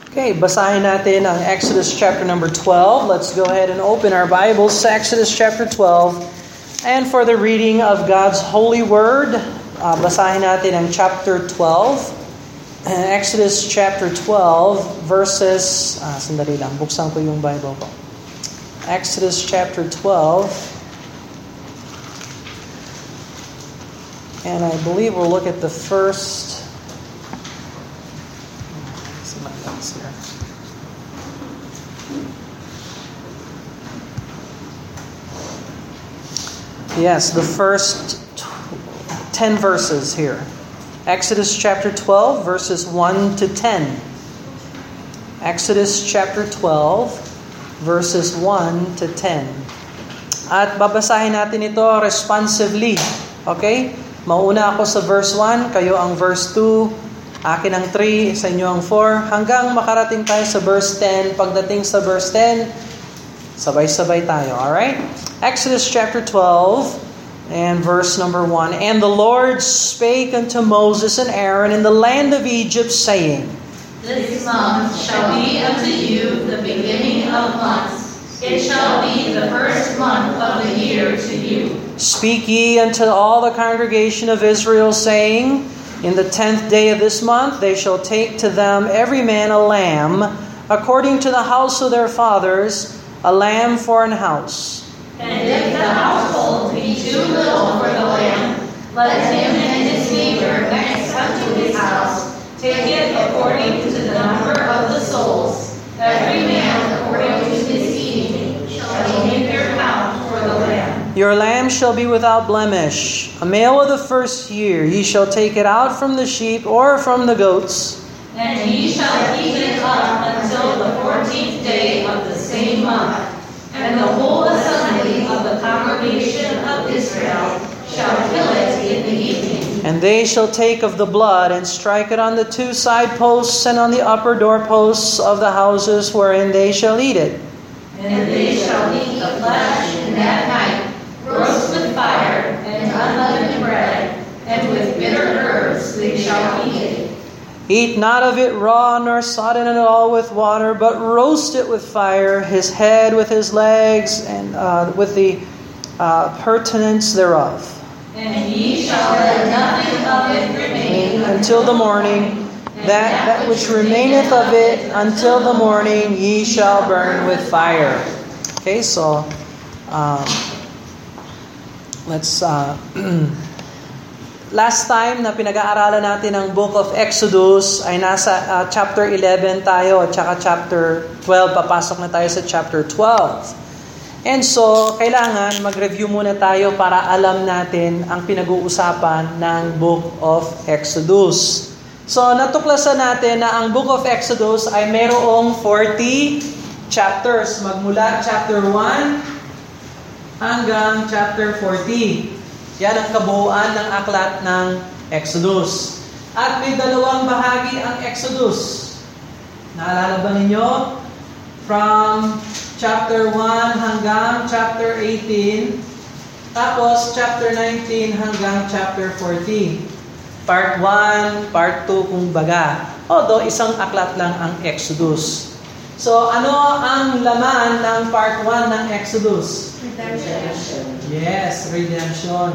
Okay, basahin natin ang Exodus chapter number 12. Let's go ahead and open our Bibles to Exodus chapter 12. And for the reading of God's holy word, basahin natin ang chapter 12. Exodus chapter 12 verses, sandali lang, buksan ko yung Bible ko. Exodus chapter 12. And I believe we'll look at the first... Yes, the first 10 verses here. Exodus chapter 12, verses 1 to 10. Exodus chapter 12, verses 1 to 10. At babasahin natin ito responsively. Okay? Mauna ako sa verse 1, kayo ang verse 2, akin ang 3, sa inyo ang 4, hanggang makarating tayo sa verse 10. Pagdating sa verse 10, sabay-sabay tayo. Alright? Exodus chapter 12 and verse number 1. And the Lord spake unto Moses and Aaron in the land of Egypt, saying, This month shall be unto you the beginning of months. It shall be the first month of the year to you. Speak ye unto all the congregation of Israel, saying, In the 10th day of this month they shall take to them every man a lamb, according to the house of their fathers, a lamb for an house. And if the household be too little for the lamb, let him and his neighbor next unto his house take it according to the number of the souls. Every man according to his eating shall make their count for the lamb. Your lamb shall be without blemish. A male of the first year, ye shall take it out from the sheep or from the goats. And ye shall keep it up until the 14th day of the same month. And the whole assembly of the congregation of Israel shall kill it in the evening. And they shall take of the blood and strike it on the two side posts and on the upper doorposts of the houses wherein they shall eat it. And they shall eat the flesh in that night, roast with fire and unleavened bread, and with bitter herbs they shall eat it. Eat not of it raw, nor sodden it all with water, but roast it with fire, his head with his legs, and with the purtenance thereof. And ye shall let nothing of it remain until the morning. That which remaineth of it until the morning ye shall burn with fire. Okay, so let's... Last time na pinag-aaralan natin ang Book of Exodus ay nasa chapter 11 tayo at saka chapter 12. Papasok na tayo sa chapter 12. And so, kailangan mag-review muna tayo para alam natin ang pinag-uusapan ng Book of Exodus. So, natuklasan natin na ang Book of Exodus ay mayroong 40 chapters. Magmula chapter 1 hanggang chapter 40. Yan ang kabuuan ng aklat ng Exodus. At may dalawang bahagi ang Exodus. Naalala ba ninyo? From chapter 1 hanggang chapter 18. Tapos chapter 19 hanggang chapter 40. Part 1, part 2 kung baga. Although isang aklat lang ang Exodus. So ano ang laman ng part 1 ng Exodus? Redemption. Yes, redemption.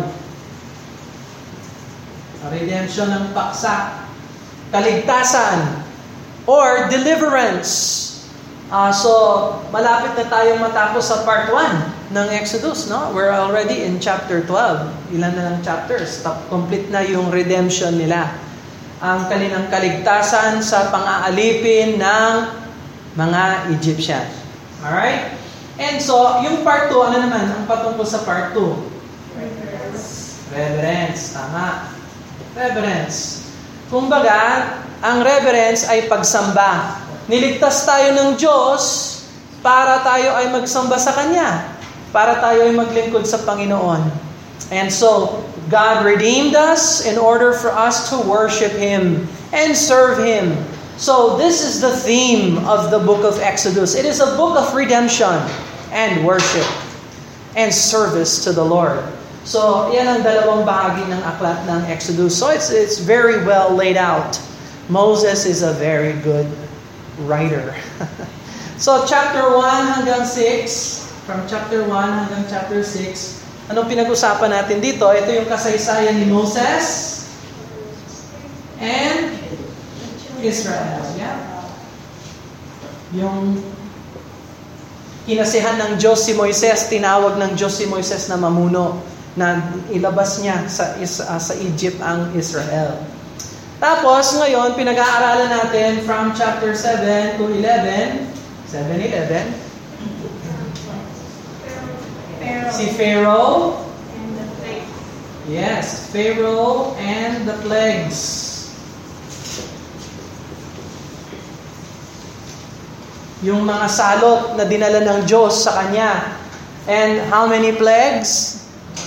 Redemption ng paksa. Kaligtasan. Or deliverance. So, malapit na tayong matapos sa part 1 ng Exodus, no? We're already in chapter 12. Ilan na lang chapters? Complete na yung redemption nila. Ang kanilang kaligtasan sa pang-aalipin ng mga Egyptian. Alright? And so, yung part 2, ano naman ang patungkol sa part 2? Reverence. Tama. Reverence. Kumbaga, ang reverence ay pagsamba. Niligtas tayo ng Diyos para tayo ay magsamba sa Kanya. Para tayo ay maglingkod sa Panginoon. And so, God redeemed us in order for us to worship Him and serve Him. So, this is the theme of the book of Exodus. It is a book of redemption and worship and service to the Lord. So, yan ang dalawang bahagi ng aklat ng Exodus. So, it's very well laid out. Moses is a very good writer. So, chapter 1 hanggang 6, from chapter 1 hanggang chapter 6, anong pinag-usapan natin dito? Ito yung kasaysayan ni Moses and Israel. Yeah. Yung kinasihan ng Diyos si Moises, tinawag ng Diyos si Moises na mamuno, na ilabas niya sa Egypt ang Israel. Tapos, ngayon, pinag-aaralan natin from chapter 7 to 11, 7-11. Si Pharaoh. Yes, Pharaoh and the plagues. Yung mga salot na dinala ng Diyos sa kanya. And how many plagues?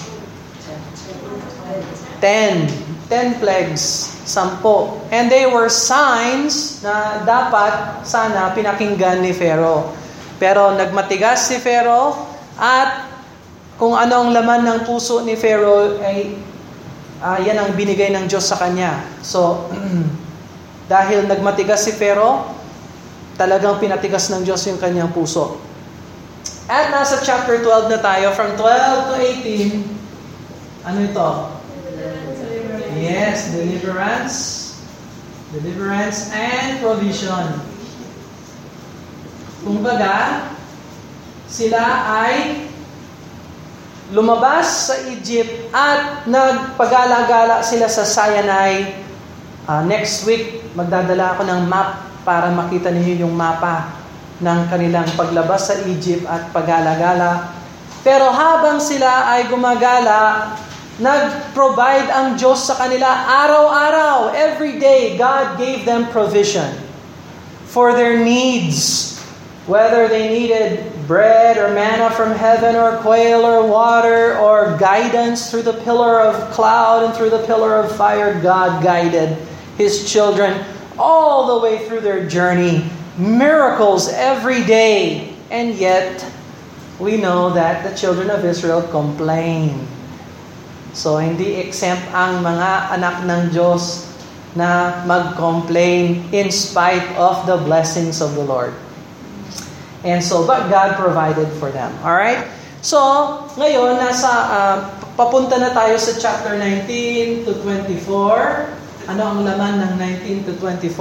10 plagues. 10. And they were signs na dapat sana pinakinggan ni Pharaoh. Pero nagmatigas si Pharaoh at kung ano ang laman ng puso ni Pharaoh ay yan ang binigay ng Diyos sa kanya. So, dahil nagmatigas si Pharaoh, talagang pinatigas ng Diyos yung kanyang puso. At nasa chapter 12 na tayo, from 12 to 18, ano ito? Yes, deliverance and provision. Kumbaga, sila ay lumabas sa Egypt at nagpagala-gala sila sa Sinai. Next week, magdadala ako ng map para makita ninyo yung mapa ng kanilang paglabas sa Egypt at pagala-gala. Pero habang sila ay gumagala, nag-provide ang Diyos sa kanila araw-araw. Every day, God gave them provision for their needs. Whether they needed bread or manna from heaven or quail or water or guidance through the pillar of cloud and through the pillar of fire, God guided His children all the way through their journey. Miracles every day. And yet, we know that the children of Israel complain. So, hindi exempt ang mga anak ng Diyos na mag-complain in spite of the blessings of the Lord. And so, but God provided for them. Alright? So, ngayon, papunta na tayo sa chapter 19 to 24. Ano ang laman ng 19 to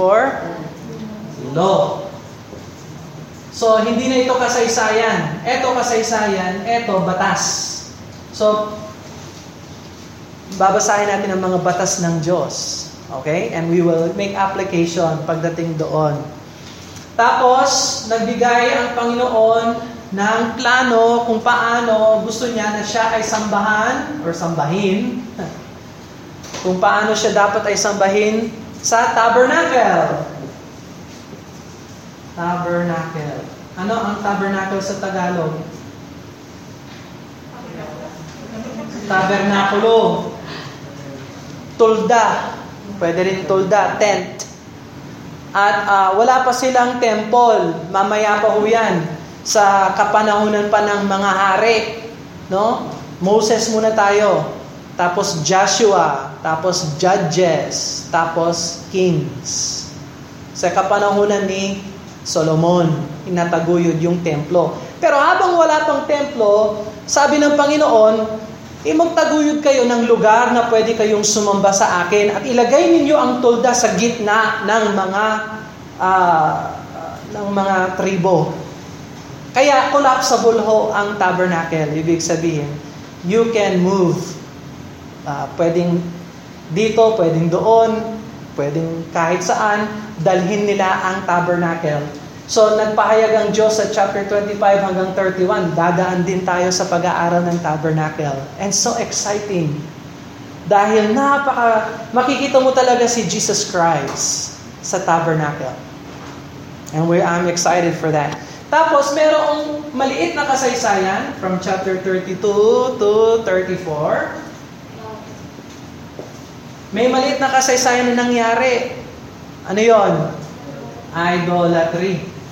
24? Law. So, hindi na ito kasaysayan. Ito kasaysayan, ito batas. So, babasahin natin ang mga batas ng Diyos. Okay? And we will make application pagdating doon. Tapos, nagbigay ang Panginoon ng plano kung paano gusto niya na siya ay sambahan or sambahin. Kung paano siya dapat ay sambahin sa tabernacle. Tabernacle. Ano ang tabernacle sa Tagalog? Tabernakulo. Tulda. Pwede rin tulda, tent. At wala pa silang temple. Mamaya pa ho yan. Sa kapanahunan pa ng mga hari. No? Moses muna tayo. Tapos Joshua. Tapos Judges. Tapos Kings. Sa kapanahunan ni Solomon, inataguyod yung templo. Pero habang wala pang templo, sabi ng Panginoon, magtaguyod kayo ng lugar na pwede kayong sumamba sa akin at ilagay ninyo ang tulda sa gitna ng mga tribo. Kaya collapsible ho ang tabernacle. Ibig sabihin, you can move. Pwedeng dito, pwedeng doon, pwedeng kahit saan, dalhin nila ang tabernacle. So, nagpahayag ang Diyos sa chapter 25 hanggang 31. Dadaan din tayo sa pag-aaral ng tabernacle. And so exciting. Dahil makikita mo talaga si Jesus Christ sa tabernacle. And I'm excited for that. Tapos, merong maliit na kasaysayan from chapter 32 to 34. May maliit na kasaysayan na nangyari. Ano yon? Idolatry.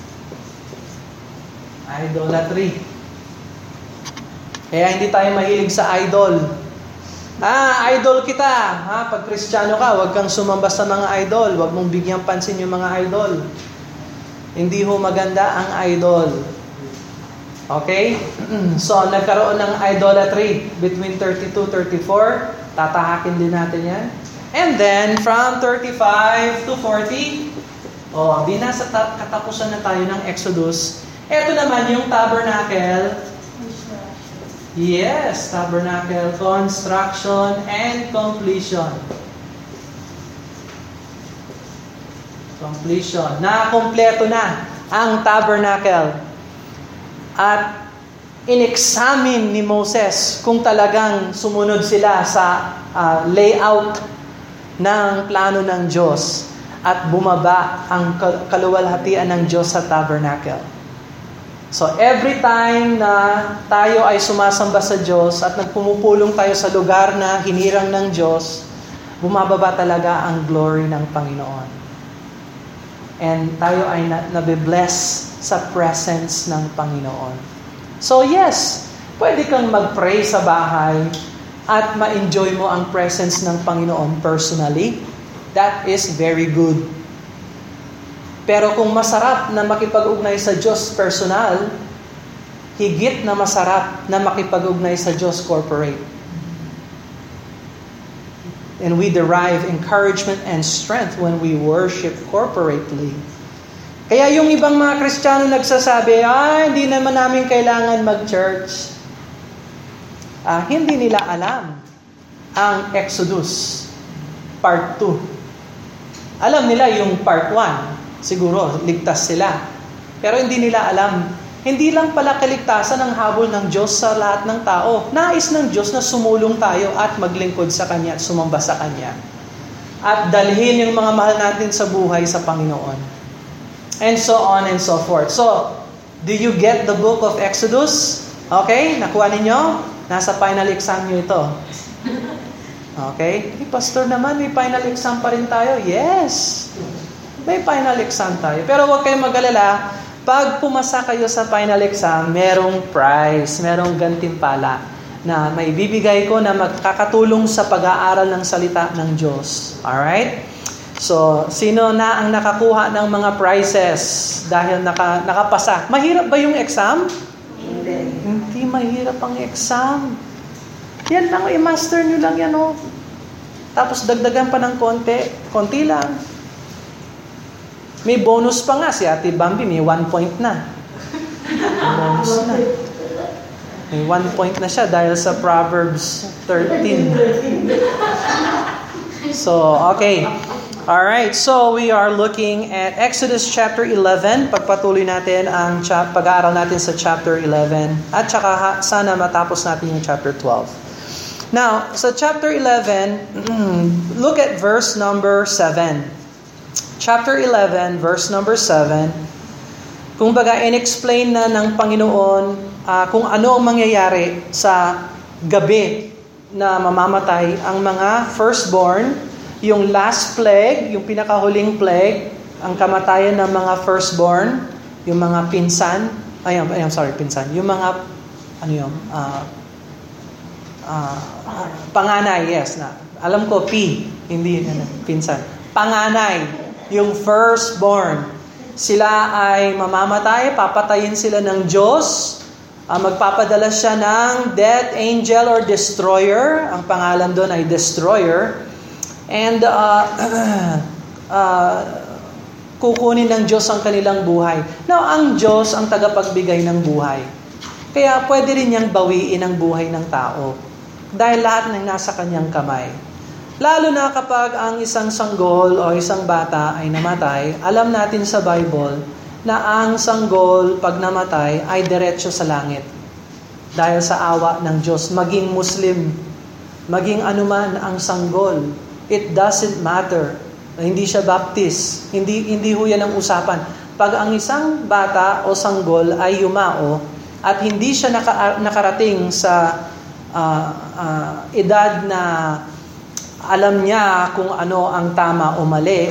Kaya hindi tayo mahilig sa idol. Idol kita. Pag Kristiyano ka, huwag kang sumamba sa mga idol. Huwag mong bigyang pansin yung mga idol. Hindi ho maganda ang idol. Okay? So, nagkaroon ng idolatry between 32-34. Tatahakin din natin yan. And then, from 35 to 40, di nasa katapusan na tayo ng Exodus. Ito naman yung tabernacle. Yes, tabernacle, construction, and completion. Completion. Nakompleto na ang tabernacle. At in-examine ni Moses kung talagang sumunod sila sa layout ng plano ng Diyos at bumaba ang kaluwalhatian ng Diyos sa tabernacle. So every time na tayo ay sumasamba sa Diyos at nagpumupulong tayo sa lugar na hinirang ng Diyos, bumababa talaga ang glory ng Panginoon. And tayo ay nabibless sa presence ng Panginoon. So yes, pwede kang mag-pray sa bahay at ma-enjoy mo ang presence ng Panginoon personally. That is very good. Pero kung masarap na makipag-ugnay sa Diyos personal, higit na masarap na makipag-ugnay sa Diyos corporate. And we derive encouragement and strength when we worship corporately. Kaya yung ibang mga Kristiyano nagsasabi, hindi naman namin kailangan mag-church. Hindi nila alam ang Exodus Part 2. Alam nila yung Part 1. Siguro, ligtas sila. Pero hindi nila alam. Hindi lang pala kaligtasan ang habol ng Diyos sa lahat ng tao. Nais ng Diyos na sumulong tayo at maglingkod sa Kanya at sumamba sa Kanya. At dalhin yung mga mahal natin sa buhay sa Panginoon. And so on and so forth. So, do you get the book of Exodus? Okay? Nakuha ninyo? Nasa final exam nyo ito. Okay? Pastor naman, may final exam pa rin tayo. Yes! May final exam tayo. Pero huwag kayong mag-alala. Pag pumasa kayo sa final exam, merong prize, merong gantimpala na may bibigay ko na magkakatulong sa pag-aaral ng salita ng Diyos. Alright? So, sino na ang nakakuha ng mga prizes dahil nakapasa? Mahirap ba yung exam? Hindi mahirap ang exam. Yan lang, i-master nyo lang yan. Tapos dagdagan pa ng konti lang. May bonus pa nga si Ate Bambi, may 1 point na. Bonus na. May 1 point na siya dahil sa Proverbs 13. So, okay. Alright, so we are looking at Exodus chapter 11. Pagpatuloy natin ang pag-aaral natin sa chapter 11. At saka sana matapos natin yung chapter 12. Now, sa chapter 11, look at verse number 7. Chapter 11, verse number 7, kung baga in-explain na ng Panginoon kung ano ang mangyayari sa gabi na mamamatay ang mga firstborn, yung last plague, yung pinakahuling plague, ang kamatayan ng mga firstborn, yung mga pinsan, yung mga, panganay, yes, na. Alam ko, hindi, pinsan. Panganay. Yung firstborn, sila ay mamamatay, papatayin sila ng Diyos, magpapadala siya ng death angel or destroyer, ang pangalan doon ay destroyer, and kukunin ng Diyos ang kanilang buhay. Now, ang Diyos ang tagapagbigay ng buhay. Kaya pwede rin niyang bawiin ang buhay ng tao, dahil lahat ng nasa kanyang kamay. Lalo na kapag ang isang sanggol o isang bata ay namatay, alam natin sa Bible na ang sanggol pag namatay ay diretso sa langit. Dahil sa awa ng Diyos, maging Muslim, maging anuman ang sanggol, it doesn't matter. Hindi siya Baptist, hindi ho yan ang usapan. Pag ang isang bata o sanggol ay yumao at hindi siya nakarating sa edad na alam niya kung ano ang tama o mali,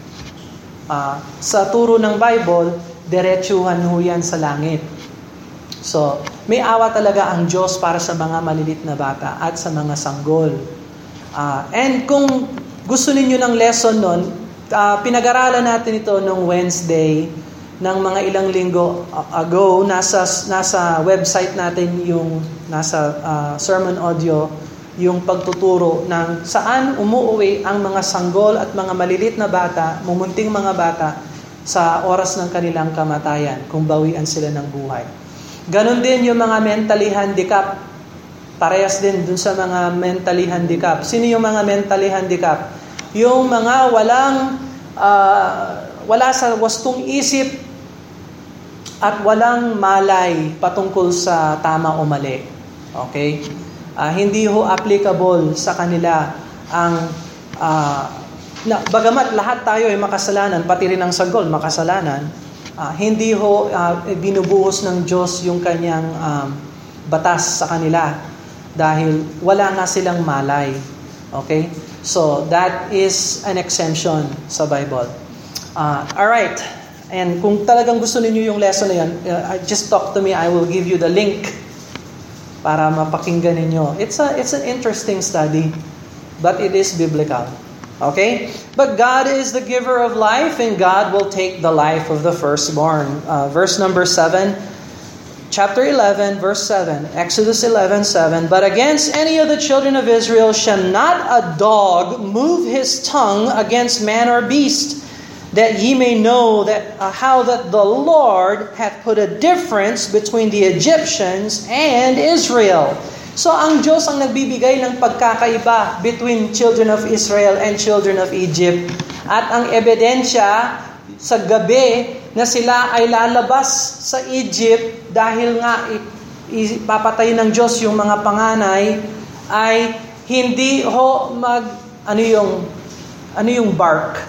sa turo ng Bible, diretsuhan ho yan sa langit. So, may awa talaga ang Diyos para sa mga malilit na bata at sa mga sanggol. And kung gusto ninyo ng lesson nun, pinag-aralan natin ito nung Wednesday, ng mga ilang linggo ago, nasa website natin yung nasa sermon audio, yung pagtuturo ng saan umuuwi ang mga sanggol at mga malilit na bata, mumunting mga bata, sa oras ng kanilang kamatayan, kung bawian sila ng buhay. Ganon din yung mga mentally handicapped. Parehas din dun sa mga mentally handicapped. Sino yung mga mentally handicapped? Yung mga wala sa wastong isip at walang malay patungkol sa tama o mali. Okay? Hindi ho applicable sa kanila ang bagamat lahat tayo ay makasalanan, pati rin ang sanggol makasalanan, hindi ho binubuhos ng Diyos yung kanyang batas sa kanila dahil wala nga silang malay. Okay? So, that is an exemption sa Bible. Alright. And kung talagang gusto niyo yung lesson na yan, just talk to me. I will give you the link para mapakinggan ninyo. It's an interesting study, but it is biblical. Okay? But God is the giver of life, and God will take the life of the firstborn. Verse number 7, chapter 11, verse 7, Exodus 11:7. But against any of the children of Israel shall not a dog move his tongue against man or beast, that ye may know that how that the Lord hath put a difference between the Egyptians and Israel. So ang Diyos ang nagbibigay ng pagkakaiba between children of Israel and children of Egypt. At ang ebidensya sa gabi na sila ay lalabas sa Egypt dahil nga ipapatay ng Diyos yung mga panganay, ay hindi ho ano yung bark?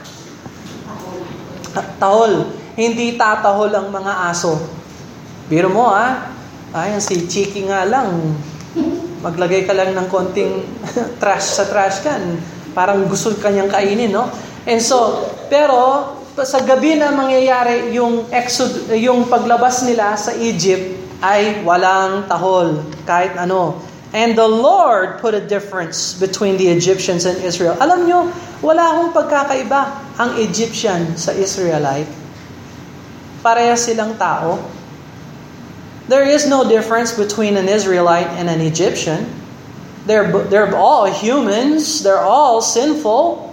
Tahol. Hindi tatahol ang mga aso. Biro mo ayan si Chiki nga lang, maglagay ka lang ng konting trash sa trash can, parang gusto kanyang kainin, no? And so, pero sa gabi na mangyayari yung paglabas nila sa Egypt ay walang tahol, kahit ano. And the Lord put a difference between the Egyptians and Israel. Alam nyo, wala akong pagkakaiba ang Egyptian sa Israelite. Parehas silang tao. There is no difference between an Israelite and an Egyptian. They're all humans. They're all sinful.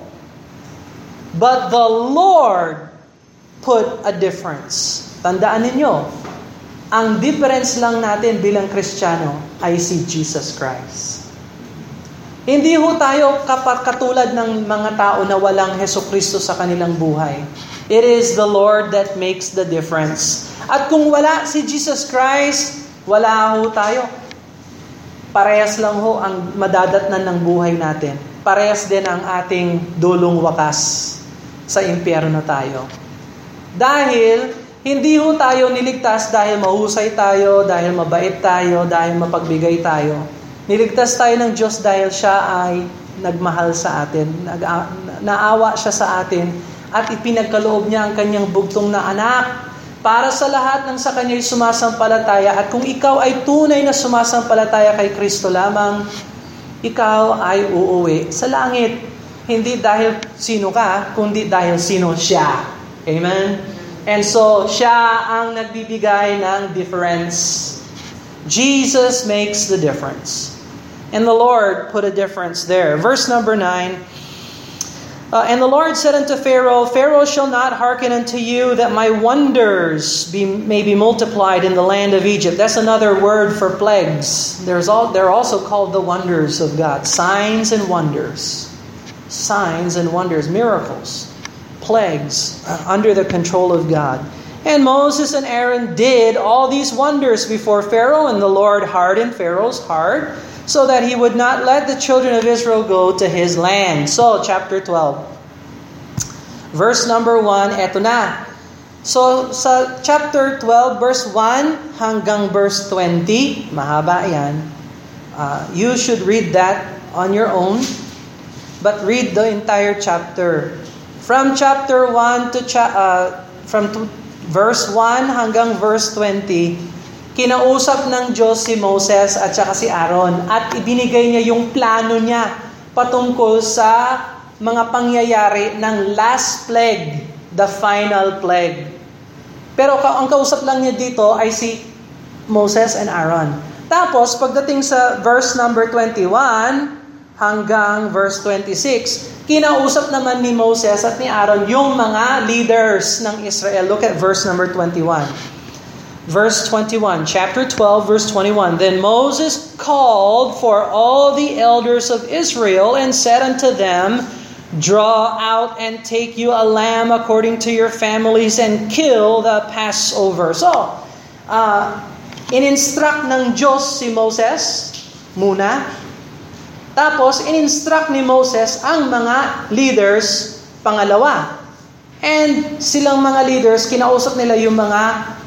But the Lord put a difference. Tandaan ninyo, ang difference lang natin bilang Kristiyano ay si Jesus Christ. Hindi ho tayo katulad ng mga tao na walang Hesukristo sa kanilang buhay. It is the Lord that makes the difference. At kung wala si Jesus Christ, wala ho tayo. Parehas lang ho ang madadatnan ng buhay natin. Parehas din ang ating dulong wakas sa impyerno tayo. Dahil hindi ho tayo niligtas dahil mahusay tayo, dahil mabait tayo, dahil mapagbigay tayo. Niligtas tayo ng Diyos dahil siya ay nagmahal sa atin. Naawa siya sa atin at ipinagkaloob niya ang kanyang bugtong na anak para sa lahat ng sa kanya'y sumasampalataya. At kung ikaw ay tunay na sumasampalataya kay Kristo lamang, ikaw ay uuwi sa langit. Hindi dahil sino ka, kundi dahil sino siya. Amen? And so, siya ang nagbibigay ng difference. Jesus makes the difference. And the Lord put a difference there. Verse number 9. And the Lord said unto Pharaoh, Pharaoh shall not hearken unto you, that my wonders may be multiplied in the land of Egypt. That's another word for plagues. They're also called the wonders of God. Signs and wonders. Signs and wonders. Miracles. Plagues under the control of God. And Moses and Aaron did all these wonders before Pharaoh, and the Lord hardened Pharaoh's heart, so that he would not let the children of Israel go to his land. So, chapter 12. Verse number 1, eto na. So, sa chapter 12, verse 1 hanggang verse 20, mahaba yan. You should read that on your own, but read the entire chapter. From chapter 1 to verse 1 hanggang verse 20, kinausap ng Diyos si Moses at saka si Aaron at ibinigay niya yung plano niya patungkol sa mga pangyayari ng last plague, the final plague. Pero ang kausap lang niya dito ay si Moses and Aaron. Tapos, pagdating sa verse number 21 hanggang verse 26, kinausap naman ni Moses at ni Aaron yung mga leaders ng Israel. Look at verse number 21. Verse 21, chapter 12, verse 21. Then Moses called for all the elders of Israel and said unto them, draw out and take you a lamb according to your families and kill the Passover. So, in-instruct ng Diyos si Moses muna. Tapos, in-instruct ni Moses ang mga leaders pangalawa. And silang mga leaders, kinausap nila yung mga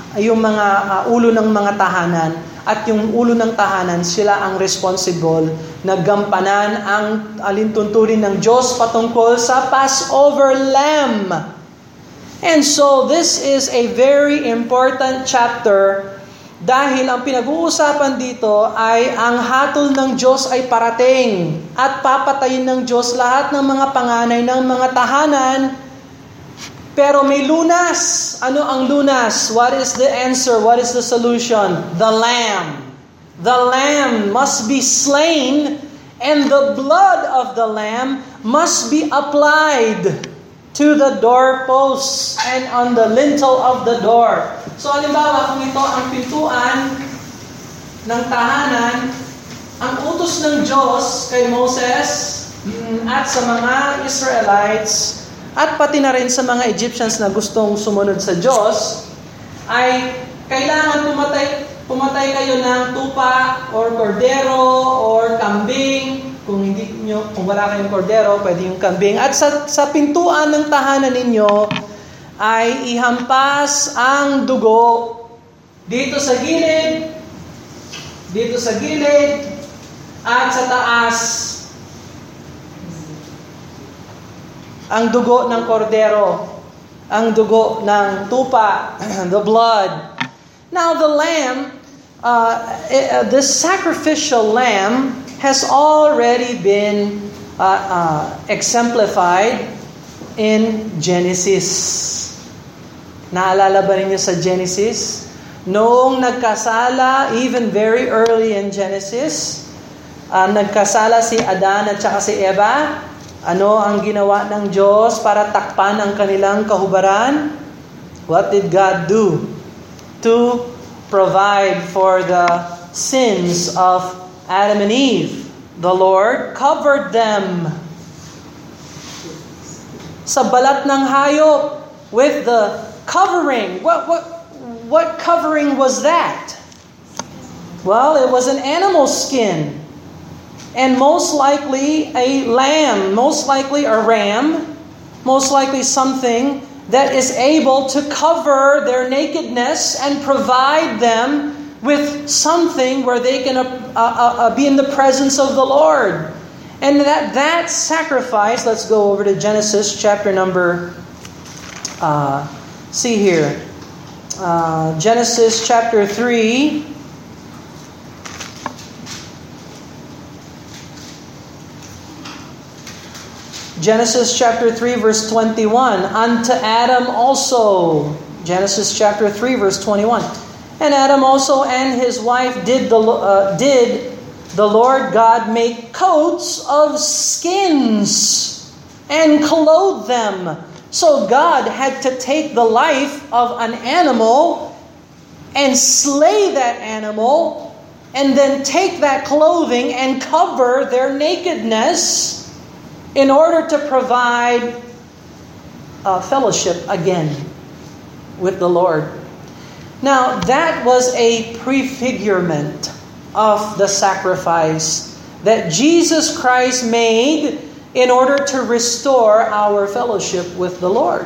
ulo ng mga tahanan. At yung ulo ng tahanan, sila ang responsible na gampanan ang alintuntunin ng Diyos patungkol sa Passover Lamb. And so, this is a very important chapter dahil ang pinag-uusapan dito ay ang hatol ng Diyos ay parating at papatayin ng Diyos lahat ng mga panganay ng mga tahanan. Pero may lunas. Ano ang lunas? What is the answer? What is the solution? The lamb. The lamb must be slain and the blood of the lamb must be applied to the doorposts and on the lintel of the door. So, halimbawa, kung ito ang pintuan ng tahanan, ang utos ng Diyos kay Moses at sa mga Israelites at pati na rin sa mga Egyptians na gustong sumunod sa Diyos, ay kailangan pumatay kayo ng tupa or kordero or kambing. Kung wala kayong kordero, pwede yung kambing. At sa pintuan ng tahanan ninyo ay ihampas ang dugo dito sa gilid, at sa taas. Ang dugo ng kordero, ang dugo ng tupa, the blood. Now the lamb, the sacrificial lamb has already been exemplified in Genesis. Naalala ba ninyo sa Genesis? Noong nagkasala, even very early in Genesis, nagkasala si Adan at saka si Eva. Ano ang ginawa ng Diyos para takpan ang kanilang kahubaran? What did God do to provide for the sins of Adam and Eve? The Lord covered them sa balat ng hayop with the covering. What covering was that? Well, it was an animal skin. And most likely a lamb, most likely a ram, most likely something that is able to cover their nakedness and provide them with something where they can be in the presence of the Lord. And that sacrifice, let's go over to Genesis chapter number, see here, Genesis chapter 3, Genesis chapter 3 verse 21, unto Adam also, Genesis chapter 3 verse 21, and Adam also and his wife did the Lord God make coats of skins and clothe them. So God had to take the life of an animal and slay that animal and then take that clothing and cover their nakedness in order to provide fellowship again with the Lord. Now, that was a prefigurement of the sacrifice that Jesus Christ made in order to restore our fellowship with the Lord.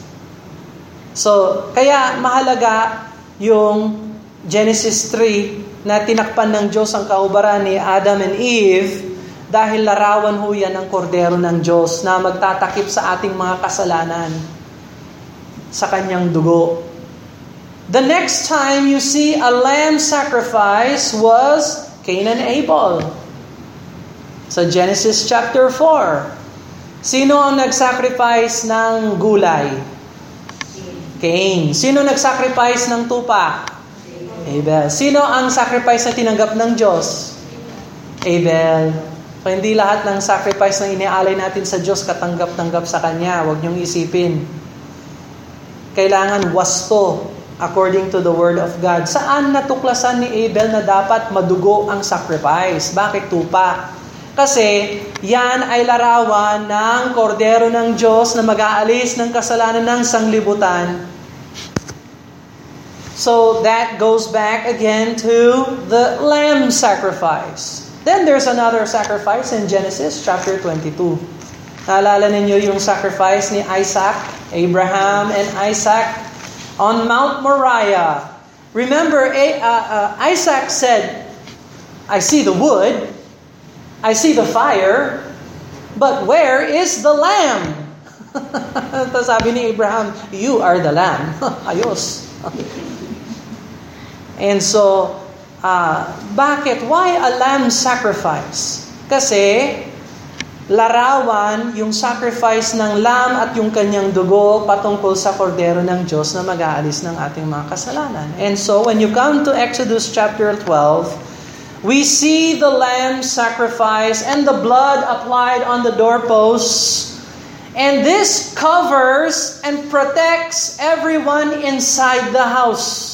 So, kaya mahalaga yung Genesis 3 na tinakpan ng Diyos ang kahubaran ni Adam and Eve dahil larawan ho yan ng kordero ng Diyos na magtatakip sa ating mga kasalanan sa kanyang dugo. The next time you see a lamb sacrifice was Cain and Abel. Sa Genesis chapter 4. Sino ang nag-sacrifice ng gulay? Cain. Sino nag-sacrifice ng tupa? Abel. Sino ang sacrifice na tinanggap ng Diyos? Abel. So, hindi lahat ng sacrifice na iniaalay natin sa Diyos katanggap-tanggap sa Kanya. Huwag niyong isipin. Kailangan wasto according to the Word of God. Saan natuklasan ni Abel na dapat madugo ang sacrifice? Bakit tupa? Kasi yan ay larawan ng kordero ng Diyos na mag-aalis ng kasalanan ng sanglibutan. So that goes back again to the lamb sacrifice. Then there's another sacrifice in Genesis chapter 22. Naalala ninyo yung sacrifice ni Isaac, Abraham and Isaac on Mount Moriah. Remember, Isaac said, I see the wood, I see the fire, but where is the lamb? Tapos sabi ni Abraham, you are the lamb. Ayos. And so, bakit? Why a lamb sacrifice? Kasi, larawan yung sacrifice ng lamb at yung kanyang dugo patungkol sa kordero ng Diyos na mag-aalis ng ating mga kasalanan. And so, when you come to Exodus chapter 12, we see the lamb sacrifice and the blood applied on the doorposts. And this covers and protects everyone inside the house.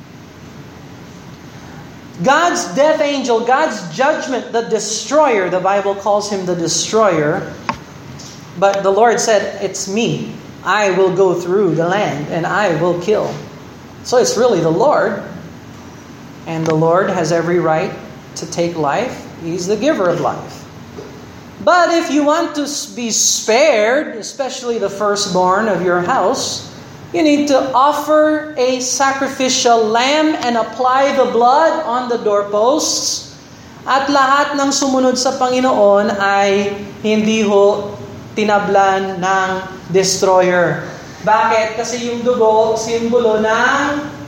God's death angel, God's judgment, the destroyer, the Bible calls him the destroyer. But the Lord said, it's me. I will go through the land and I will kill. So it's really the Lord. And the Lord has every right to take life. He's the giver of life. But if you want to be spared, especially the firstborn of your house, you need to offer a sacrificial lamb and apply the blood on the doorposts. At lahat ng sumunod sa Panginoon ay hindi ho tinablan ng destroyer. Bakit? Kasi yung dugo, simbolo ng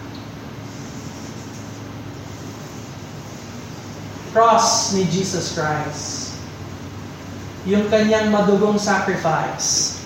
cross ni Jesus Christ. Yung kanyang madugong sacrifice.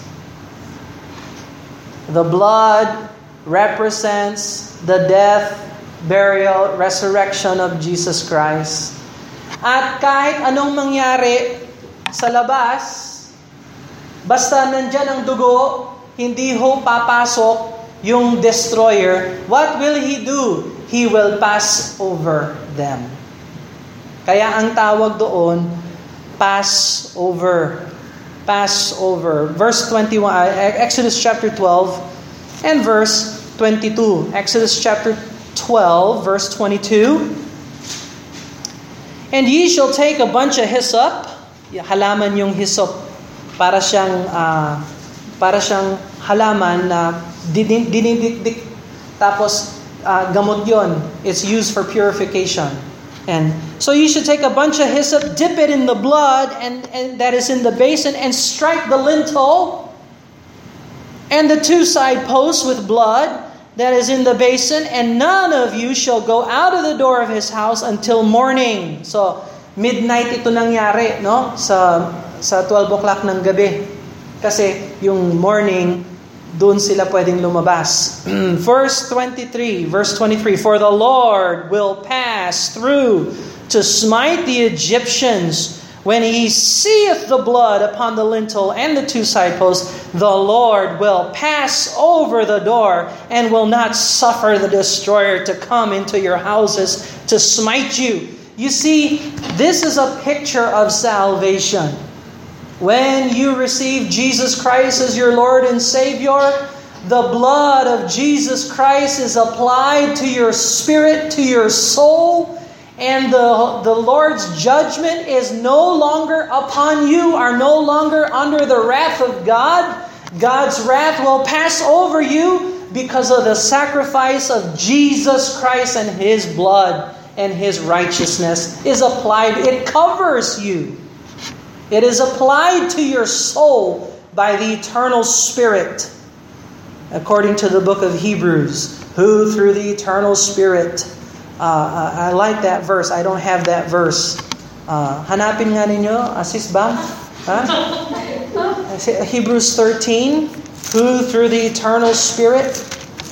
The blood represents the death, burial, resurrection of Jesus Christ. At kahit anong mangyari sa labas, basta nandyan ang dugo, hindi ho papasok yung destroyer. What will he do? He will pass over them. Kaya ang tawag doon, Passover. Passover. Verse 21, Exodus chapter 12 and verse 22. Exodus chapter 12, verse 22. And ye shall take a bunch of hyssop. Halaman yung hyssop. Para siyang halaman na dinidikdik. Tapos gamot yon. It's used for purification. And so you should take a bunch of hyssop, dip it in the blood and that is in the basin, and strike the lintel and the two side posts with blood that is in the basin, and none of you shall go out of the door of his house until morning. So midnight ito nangyari, no? Sa 12 o'clock ng gabi. Kasi yung morning, doon sila pwedeng lumabas. Verse 23, For the Lord will pass through to smite the Egyptians. When he seeth the blood upon the lintel and the two side posts, the Lord will pass over the door and will not suffer the destroyer to come into your houses to smite you. You see, this is a picture of salvation. When you receive Jesus Christ as your Lord and Savior, the blood of Jesus Christ is applied to your spirit, to your soul, and the Lord's judgment is no longer upon you, are no longer under the wrath of God. God's wrath will pass over you because of the sacrifice of Jesus Christ, and His blood and His righteousness is applied. It covers you. It is applied to your soul by the eternal Spirit, according to the book of Hebrews, who through the eternal Spirit, I like that verse. I don't have that verse. Hanapin nga ninyo, assist ba? Hebrews 13, who through the eternal Spirit,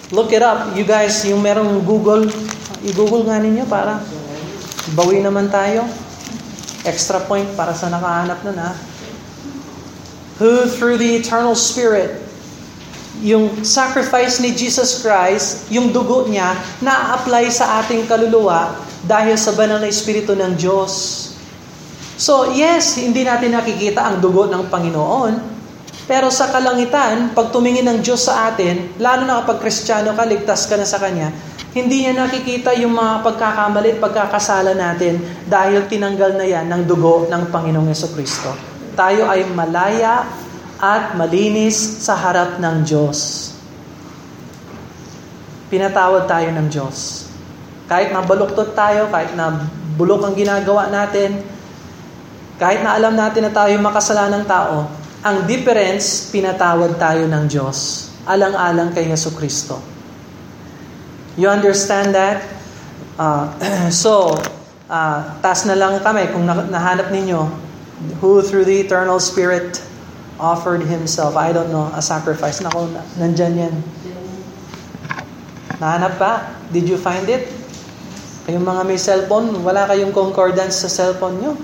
Look it up. You guys, yung merong Google, i-Google nga ninyo para bawi naman tayo. Extra point para sa nakahanap nun Who through the eternal Spirit, yung sacrifice ni Jesus Christ, yung dugo niya, na-apply sa ating kaluluwa dahil sa banal na Espiritu ng Diyos. So, yes, hindi natin nakikita ang dugo ng Panginoon, pero sa kalangitan, pag tumingin ng Diyos sa atin, lalo na kapag Kristiyano ka, ligtas ka na sa Kanya, hindi niya nakikita yung mga pagkakamali at pagkakasala natin dahil tinanggal na yan ng dugo ng Panginoong Jesucristo. Tayo ay malaya at malinis sa harap ng Diyos. Pinatawad tayo ng Diyos. Kahit na baluktot tayo, kahit na bulok ang ginagawa natin, kahit na alam natin na tayo makasalanang tao, ang difference, pinatawad tayo ng Diyos. Alang-alang kay Jesucristo. You understand that? Taas na lang kami kung nahanap ninyo, who through the eternal Spirit offered Himself, I don't know, a sacrifice. Naku, nandyan yan. Nahanap pa? Did you find it? Kayong mga may cellphone, wala kayong concordance sa cellphone nyo?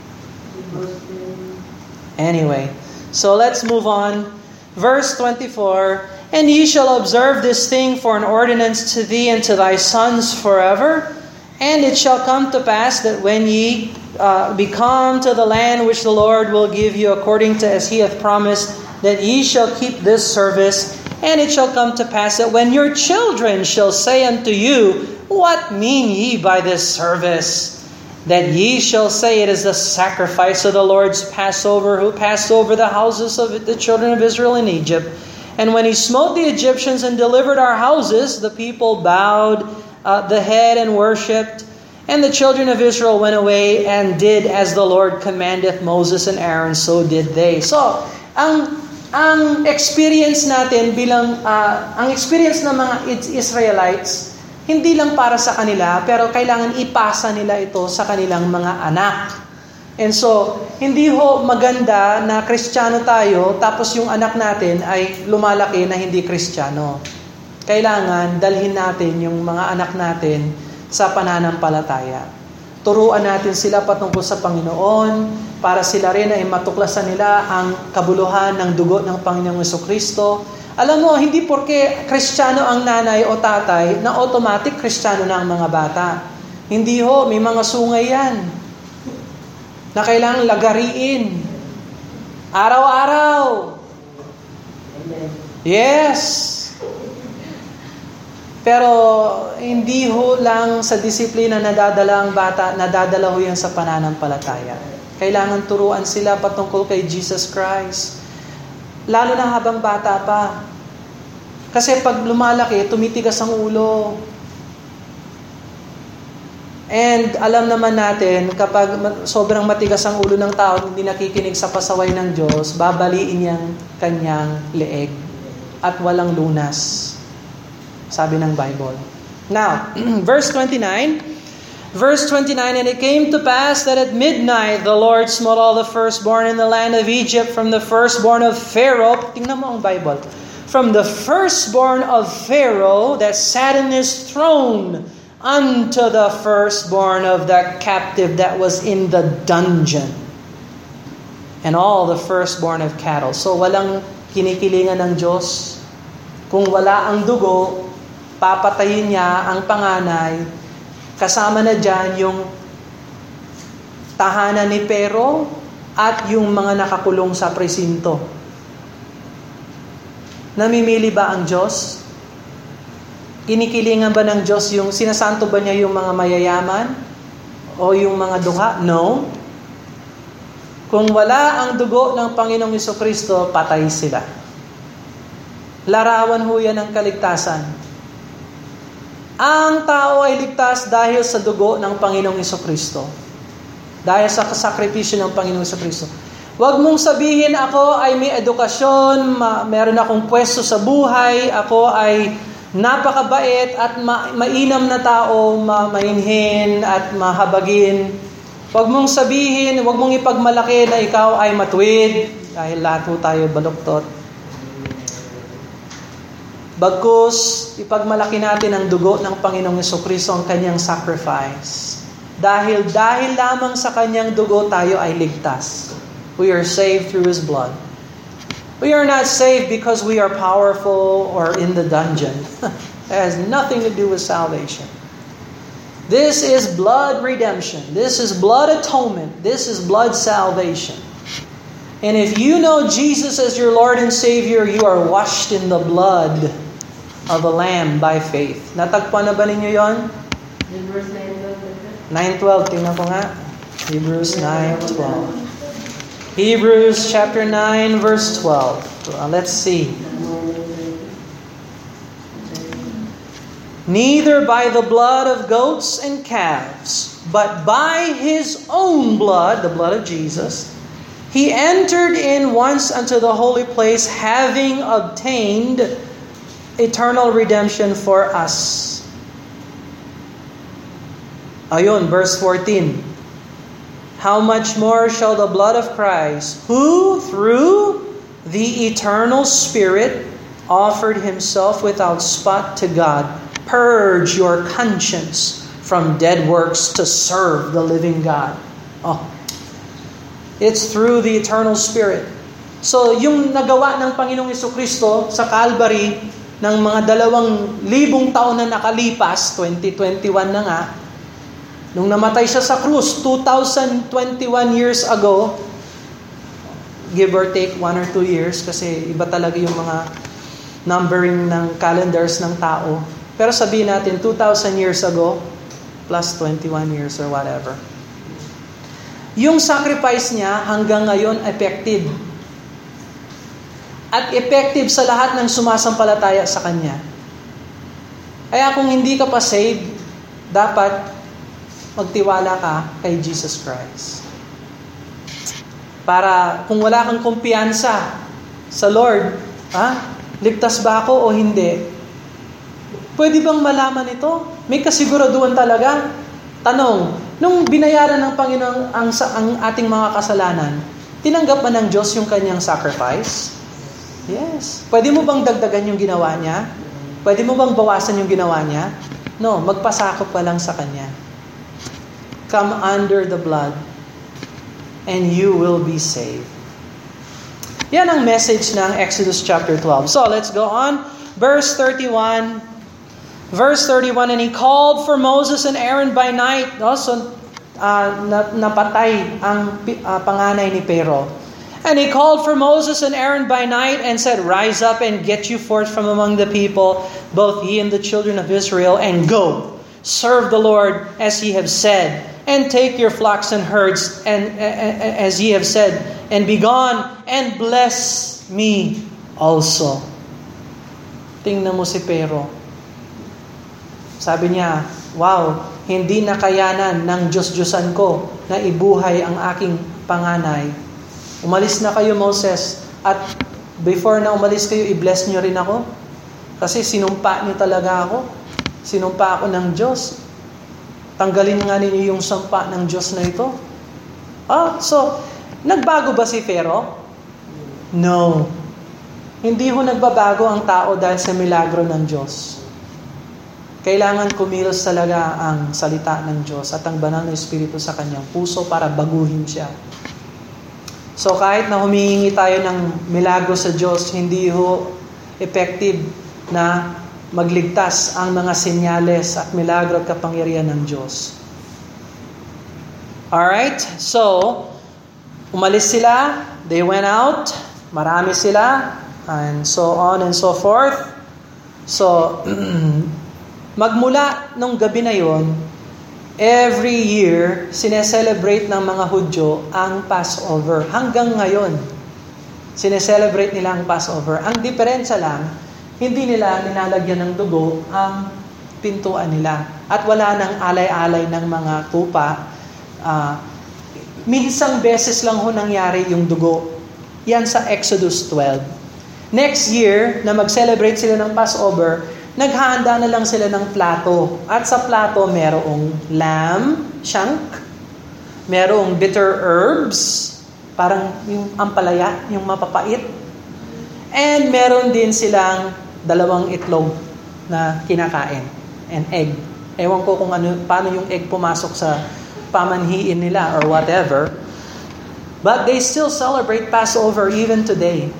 Anyway, so let's move on. Verse 24, And ye shall observe this thing for an ordinance to thee and to thy sons forever. And it shall come to pass that when ye be come to the land which the Lord will give you according to as He hath promised, that ye shall keep this service. And it shall come to pass that when your children shall say unto you, What mean ye by this service? That ye shall say, It is the sacrifice of the Lord's Passover, who passed over the houses of the children of Israel in Egypt. And when He smote the Egyptians and delivered our houses, the people bowed the head and worshipped. And the children of Israel went away and did as the Lord commandeth Moses and Aaron, so did they. So, ang experience natin bilang, ang experience ng mga Israelites, hindi lang para sa kanila, pero kailangan ipasa nila ito sa kanilang mga anak. And so, hindi ho maganda na Kristiyano tayo, tapos yung anak natin ay lumalaki na hindi Kristiyano. Kailangan dalhin natin yung mga anak natin sa pananampalataya. Turuan natin sila patungkol sa Panginoon, para sila rin ay matuklasan nila ang kabuluhan ng dugo ng Panginoong Jesucristo. Alam mo, hindi porke Kristiyano ang nanay o tatay, na automatic Kristiyano na ang mga bata. Hindi ho, may mga sungay yan na kailangang lagariin. Araw-araw. Yes. Pero hindi ho lang sa disiplina nadadala ang bata, nadadala ho yan sa pananampalataya. Kailangan turuan sila patungkol kay Jesus Christ. Lalo na habang bata pa. Kasi pag lumalaki, tumitigas ang ulo. And alam naman natin, kapag sobrang matigas ang ulo ng tao, hindi nakikinig sa pasaway ng Diyos, babaliin niyang kanyang leeg at walang lunas. Sabi ng Bible. Now, verse 29, And it came to pass that at midnight the Lord smote all the firstborn in the land of Egypt, from the firstborn of Pharaoh, tingnan mo ang Bible, from the firstborn of Pharaoh that sat in his throne, unto the firstborn of the captive that was in the dungeon, and all the firstborn of cattle. So walang kinikilingan ng Diyos. Kung wala ang dugo, papatayin niya ang panganay. Kasama na dyan yung tahanan ni Pero at yung mga nakakulong sa presinto. Namimili ba ang Diyos? Kinikilingan ba ng Diyos yung, sinasanto ba niya yung mga mayayaman? O yung mga dukha? No. Kung wala ang dugo ng Panginoong Jesucristo, patay sila. Larawan ho yan ng kaligtasan. Ang tao ay ligtas dahil sa dugo ng Panginoong Jesucristo. Dahil sa sakripisyo ng Panginoong Jesucristo. Huwag mong sabihin, ako ay may edukasyon, meron akong pwesto sa buhay, ako ay napakabait at mainam na tao, mainhin at mahabagin. Huwag mong sabihin, huwag mong ipagmalaki na ikaw ay matuwid, dahil lahat po tayo baluktot. Bagkus, ipagmalaki natin ang dugo ng Panginoong Jesucristo, ang kanyang sacrifice. Dahil lamang sa kanyang dugo tayo ay ligtas. We are saved through His blood. We are not saved because we are powerful or in the dungeon. It has nothing to do with salvation. This is blood redemption. This is blood atonement. This is blood salvation. And if you know Jesus as your Lord and Savior, you are washed in the blood of the Lamb by faith. Natagpuan na ba ninyo yon? Hebrews 9:12. Tingnan ko nga. Hebrews 9:12. Hebrews chapter 9 verse 12. Let's see. Neither by the blood of goats and calves, but by His own blood, the blood of Jesus, He entered in once unto the holy place, having obtained eternal redemption for us. Ayun, verse 14. How much more shall the blood of Christ, who through the eternal Spirit offered Himself without spot to God, purge your conscience from dead works to serve the living God. Oh, it's through the eternal Spirit. So, yung nagawa ng Panginoong Jesucristo sa Calvary ng mga 2,000 taon na nakalipas, 2021 na nga, nung namatay siya sa krus 2021 years ago, give or take 1 or 2 years, kasi iba talaga yung mga numbering ng calendars ng tao. Pero sabihin natin 2,000 years ago plus 21 years or whatever. Yung sacrifice niya hanggang ngayon effective. At effective sa lahat ng sumasampalataya sa Kanya. Kaya kung hindi ka pa saved, dapat magtiwala ka kay Jesus Christ. Para kung wala kang kumpiyansa sa Lord, ligtas ba ako o hindi? Pwede bang malaman ito? May kasiguraduhan talaga. Tanong, nung binayaran ng Panginoon ang ating mga kasalanan, tinanggap ba ng Diyos yung kanyang sacrifice? Yes. Pwede mo bang dagdagan yung ginawa niya? Pwede mo bang bawasan yung ginawa niya? No, magpasakop pa lang sa kanya. Come under the blood and you will be saved. Yan ang message ng Exodus chapter 12. So, let's go on. Verse 31. And He called for Moses and Aaron by night. So, napatay ang panganay ni Pero. And He called for Moses and Aaron by night and said, Rise up and get you forth from among the people, both ye and the children of Israel, and go. Serve the Lord as ye have said. And take your flocks and herds, and as ye have said, and be gone, and bless me also. Tingnan mo si Pero. Sabi niya, wow, hindi nakayanan ng Diyos-Diyosan ko na ibuhay ang aking panganay. Umalis na kayo, Moses, at before na umalis kayo, i-bless niyo rin ako. Kasi sinumpa niyo talaga ako. Sinumpa ako ng Diyos. Tanggalin nga ninyo yung sumpa ng Diyos na ito. So, nagbago ba si Pharaoh? No. Hindi ho nagbabago ang tao dahil sa milagro ng Diyos. Kailangan kumilos talaga ang salita ng Diyos at ang banal na Espiritu sa kanyang puso para baguhin siya. So, kahit na humihingi tayo ng milagro sa Diyos, hindi ho effective na magligtas ang mga senyales at milagro at kapangyarihan ng Diyos. Alright, so, umalis sila, they went out, marami sila, and so on and so forth. So, magmula nung gabi na yon, every year, sineselebrate ng mga Hudyo ang Passover. Hanggang ngayon, sineselebrate nila ang Passover. Ang diferensya lang, hindi nila nilalagyan ng dugo ang pintuan nila. At wala nang alay-alay ng mga tupa. Minsang beses lang ho nangyari yung dugo. Yan sa Exodus 12. Next year, na mag-celebrate sila ng Passover, naghahanda na lang sila ng plato. At sa plato, merong lamb, shank, merong bitter herbs, parang yung ampalaya, yung mapapait. And meron din silang 2 itlog na kinakain and egg. Ewan ko kung paano yung egg pumasok sa pamanhiin nila or whatever. But they still celebrate Passover even today.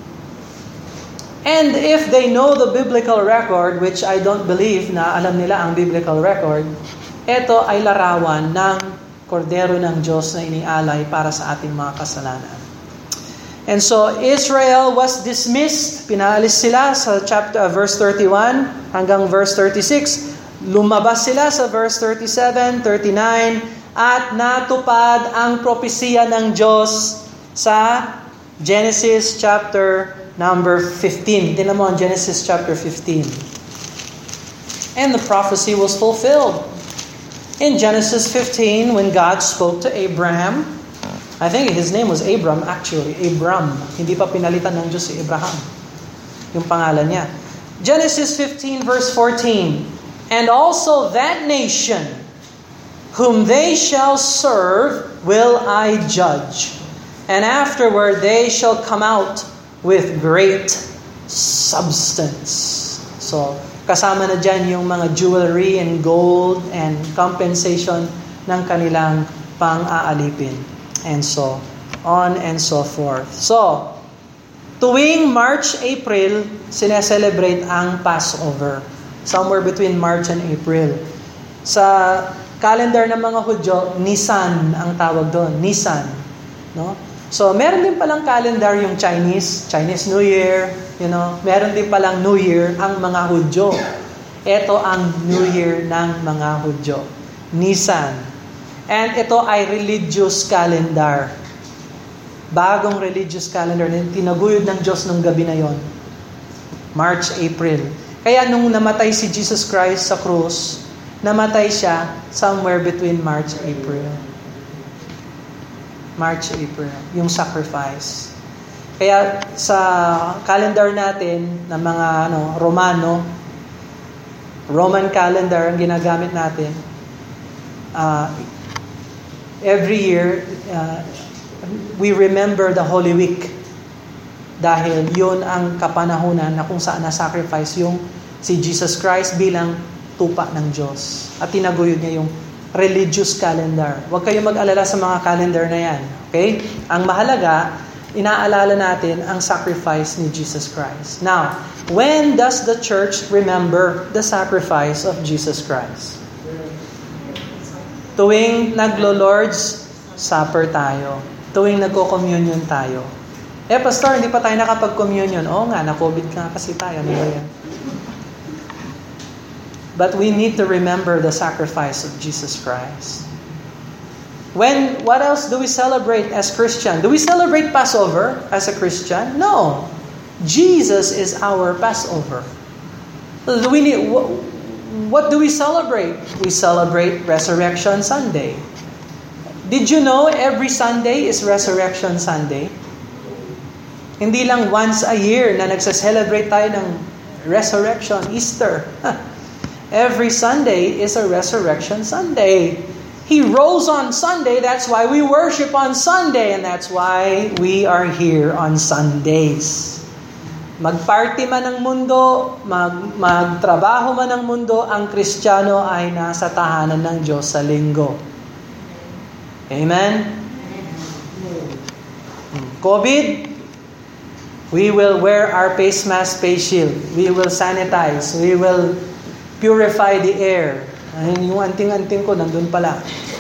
And if they know the biblical record, which I don't believe na alam nila ang biblical record, ito ay larawan ng kordero ng Diyos na inialay para sa ating mga kasalanan. And so Israel was dismissed. Pinaalis sila sa verse 31 hanggang verse 36. Lumabas sila sa verse 37, 39, at natupad ang propesiya ng Diyos sa Genesis chapter number 15. Tingnan mo ang Genesis chapter 15. And the prophecy was fulfilled. In Genesis 15, when God spoke to Abraham, I think his name was Abram actually, Abram. Hindi pa pinalitan ng Diyos si Abraham. Yung pangalan niya. Genesis 15 verse 14. And also that nation whom they shall serve will I judge. And afterward they shall come out with great substance. So, kasama na dyan yung mga jewelry and gold and compensation ng kanilang pang-aalipin. And so on and so forth. So, tuwing March, April, sineselebrate ang Passover. Somewhere between March and April. Sa calendar ng mga Hudyo, Nisan ang tawag doon. Nisan. No? So, meron din palang calendar yung Chinese New Year, meron din palang New Year ang mga Hudyo. Ito ang New Year ng mga Hudyo. Nisan. And ito ay religious calendar. Bagong religious calendar na tinaguyod ng Diyos nung gabi na yon. March, April. Kaya nung namatay si Jesus Christ sa krus, namatay siya somewhere between March, April. March, April, yung sacrifice. Kaya sa calendar natin ng mga Roman calendar ang ginagamit natin. Every year we remember the Holy Week dahil yun ang kapanahunan na kung saan na-sacrifice yung si Jesus Christ bilang tupa ng Diyos. At tinaguyod niya yung religious calendar. Huwag kayong mag-alala sa mga calendar na yan. Okay? Ang mahalaga, inaalala natin ang sacrifice ni Jesus Christ. Now, when does the church remember the sacrifice of Jesus Christ? Tuwing naglo-Lord's Supper tayo. Tuwing nagko-communion tayo. Pastor, hindi pa tayo nakapag-communion. Oo nga, na-COVID nga kasi tayo. Ano ba yan? But we need to remember the sacrifice of Jesus Christ. What else do we celebrate as Christian? Do we celebrate Passover as a Christian? No. Jesus is our Passover. What do we celebrate? We celebrate Resurrection Sunday. Did you know every Sunday is Resurrection Sunday? Hindi lang once a year na nagsa-celebrate tayo ng Resurrection, Easter. Every Sunday is a Resurrection Sunday. He rose on Sunday, that's why we worship on Sunday, and that's why we are here on Sundays. Magparty man ang mundo, magtrabaho man ang mundo, ang Kristiyano ay nasa tahanan ng Diyos sa linggo. Amen? COVID, we will wear our face mask, face shield. We will sanitize. We will purify the air. Ayun, yung anting-anting ko, nandun pala.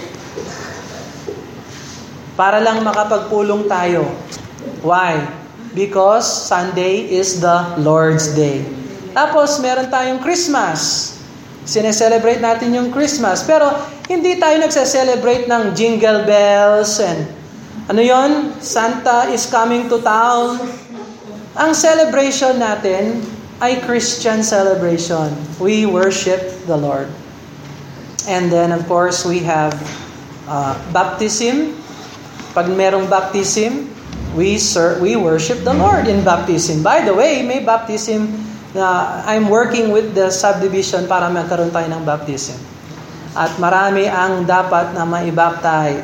Para lang makapagpulong tayo. Why? Because Sunday is the Lord's Day. Tapos, meron tayong Christmas. Sineselebrate natin yung Christmas. Pero, hindi tayo nagse-celebrate ng jingle bells and Santa is coming to town. Ang celebration natin ay Christian celebration. We worship the Lord. And then, of course, we have baptism. Pag merong baptism, we worship the Lord in baptism. By the way, may baptism na I'm working with the subdivision para magkaroon tayo ng baptism. At marami ang dapat na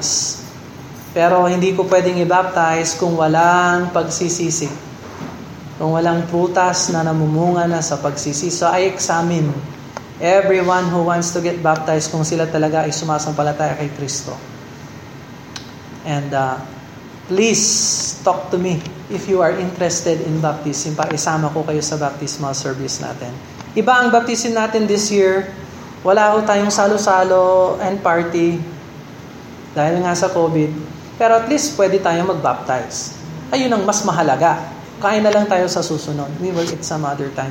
ma-baptize. Pero hindi ko pwedeng i-baptize kung walang pagsisisi. Kung walang prutas na namumunga na sa pagsisi. So I examine everyone who wants to get baptized kung sila talaga ay sumasampalataya kay Kristo. And please talk to me if you are interested in baptism para isama ko kayo sa baptismal service natin. Iba ang baptism natin this year. Wala ho tayong salo-salo and party dahil nga sa COVID. Pero at least pwede tayong mag-baptize. Ayun ang mas mahalaga. Kain na lang tayo sa susunod. We will eat some other time.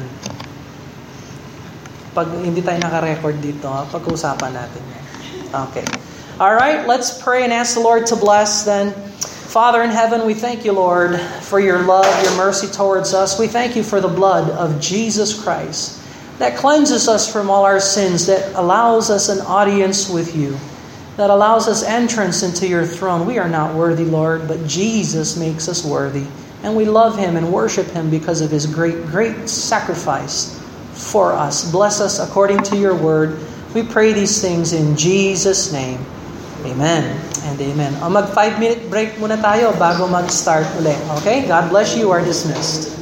Pag hindi tayo naka-record dito, pag-uusapan natin. Okay. Alright, let's pray and ask the Lord to bless then. Father in heaven, we thank you, Lord, for your love, your mercy towards us. We thank you for the blood of Jesus Christ that cleanses us from all our sins, that allows us an audience with you, that allows us entrance into your throne. We are not worthy, Lord, but Jesus makes us worthy. And we love Him and worship Him because of His great, great sacrifice for us. Bless us according to your word. We pray these things in Jesus' name. Amen and amen. Mag 5-minute break muna tayo bago mag-start ulit. Okay? God bless you. You are dismissed.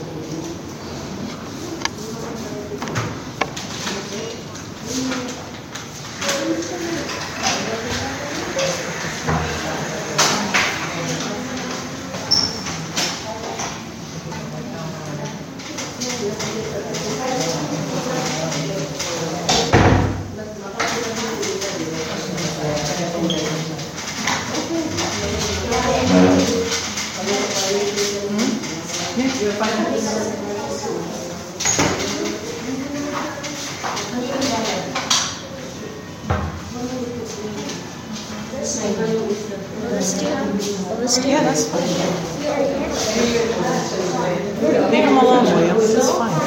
Yeah, that's fine. Leave them alone, William. It's fine.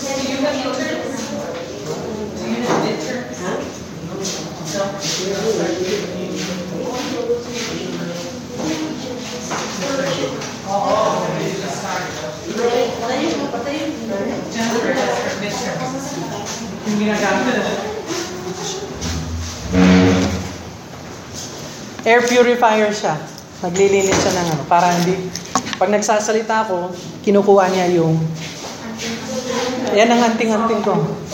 Air purifier siya. Naglilinis siya ng para hindi, pag nagsasalita ako, kinukuha niya yung, yan ang anting-anting ko.